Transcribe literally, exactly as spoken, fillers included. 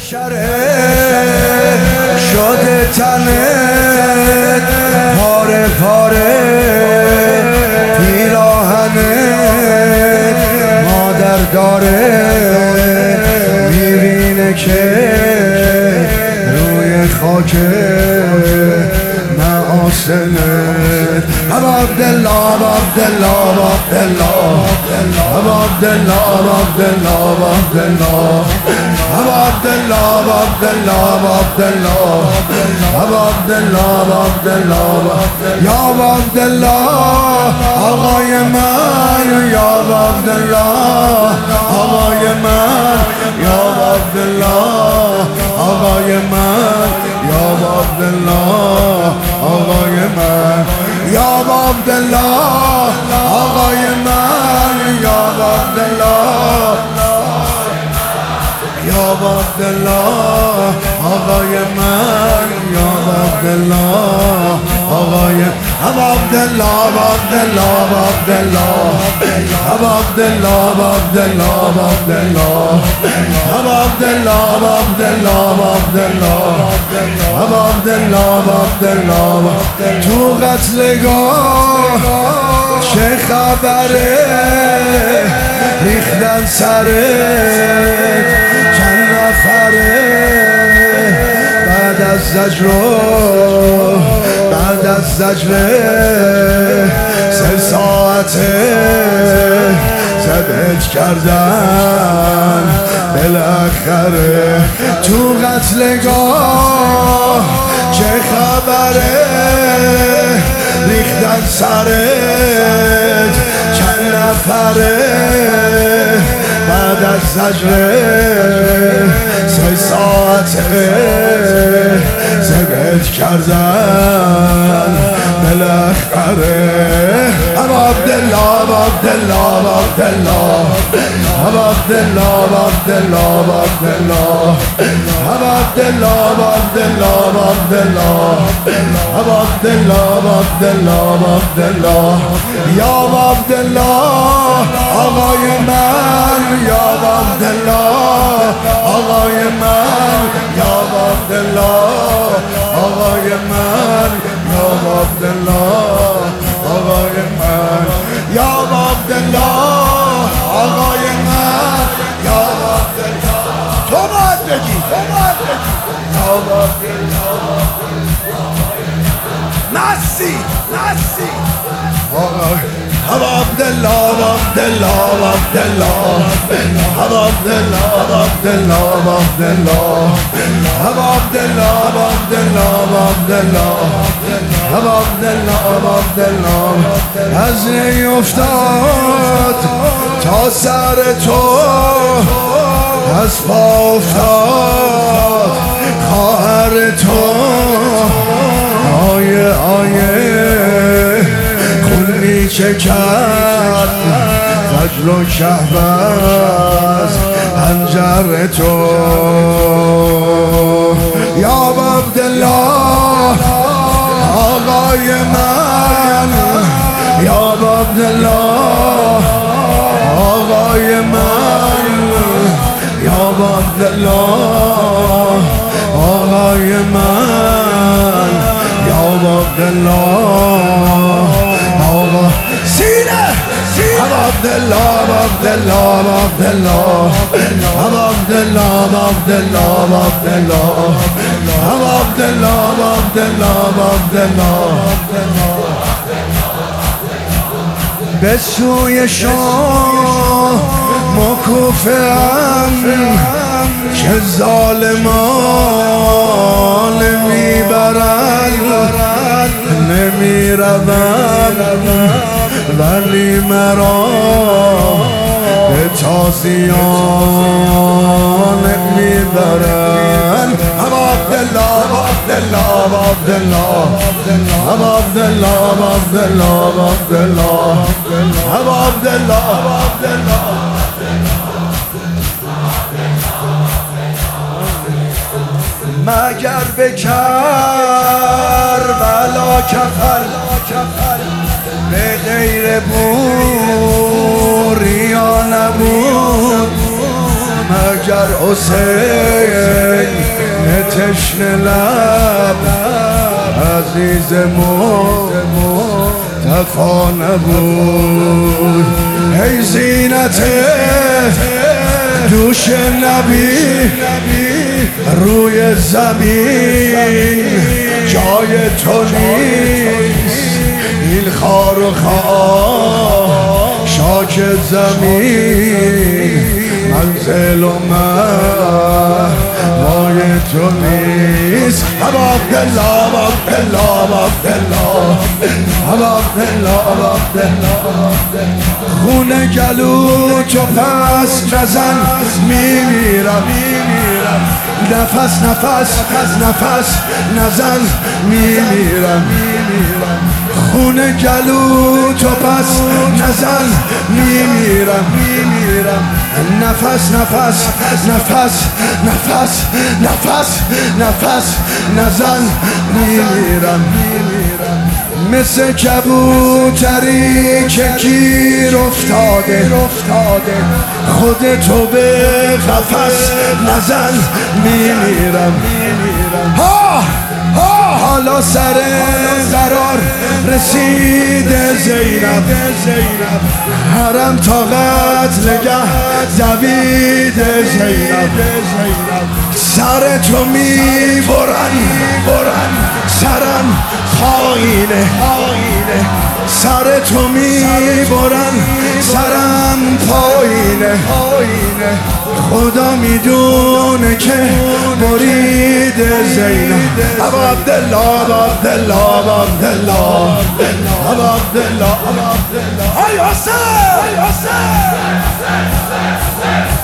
شره شده تنت پاره پاره پیراهنت مادر داره میبینه که روی خاک معاصنت ابا عبدالله ابا عبدالله ابا عبدالله ابا عبدالله ابا عبدالله ابا عبدالله ابا عبدالله ابا عبدالله ابا عبدالله یا ابا عبدالله آقای من یا ابا عبدالله آقای من یا ابا عبدالله آقای من یا ابا عبدالله آقای من یا ابا عبدالله آقای من یا ابا عبدالله یا ابا عبدالله آقای من یا ابا عبدالله آقای ابا عبدالله ابا عبدالله ابا عبدالله ابا عبدالله ابا عبدالله ابا عبدالله ابا عبدالله ابا عبدالله ابا عبدالله ابا عبدالله تو قتلگاه چه خبره ریختن سرت چند نفره بعد از زجر بعد از زجر سه ساعته زدت کردن بالاخره تو قتلگاه چه خبره ریختن سرت چند نفره بعد از زجر سه ساعته زدت کردن بالاخره ابا عبدالله ابا عبدالله ابا عبدالله ابا عبدالله ابا عبدالله ابا عبدالله ابا عبدالله ابا عبدالله ابا عبدالله ابا عبدالله ابا عبدالله یا ابا عبدالله آقای من یا ابا عبدالله آقای من یا ابا عبدالله آقای من یا ابا عبدالله آقای من یا ابا عبدالله آقای من یا ابا عبدالله تو باید بگی تو باید بگی یا ابا عبدالله نسی نسی ابا عبدالله ابا عبدالله ابا عبدالله ابا عبدالله ابا عبدالله ابا عبدالله ابا عبدالله ابا عبدالله ابا عبدالله ابا عبدالله از نی افتاد تا سر تو از پا افتاد خواهر تو آیه آیه خونی چه کرد زجر و شهباز هنجر تو یا ابا عبدالله آقای من یا ابا عبدالله آقای من یا ابا عبدالله آقای من یا ابا عبدالله آقا سینه ابا عبدالله ابا عبدالله ابا عبدالله ابا عبدالله ابا عبدالله ابا عبدالله ابا عبدالله ابا عبدالله به سوی شاه مکوفم که ظالمان میبرند نمیروم ولی مرا به تازیان میبرند ابا عبدالله ابا عبدالله ابا عبدالله ابا عبدالله ابا عبدالله ابا عبدالله ابا عبدالله ابا عبدالله مگر به کربلا کفل به غیر بوریا نبود مگر حسین تشنه لب عزیزمون تفا نبود. ای زینت دوش نبی روی زمین جای تو نیست، این خار و خاشاک زمین منزل و مای تو نیست. ابا عبدالله ابا عبدالله ابا عبدالله ابا عبدالله ابا عبدالله خون گلو تو پس نزن میمیرم، نفس نفس نفس نزن میمیرم، خون گلو تو پس نزن میمیرم، نفس نفس نفس نفس نفس نفس نزن میمیرم. مثل کبوتری که گیر افتاده خودتو به قفس نزن میمیرم. ها ها حالا سر قرار رسیده زینب، حرم تا قتلگه دویده زینب، سر تو میبرن سرم خاینه، سر تو میبرن سرم پایینه، خدا میدونه که بریده زینب. ابا عبدالله ابا عبدالله ابا عبدالله ابا عبدالله ای حسین ای حسین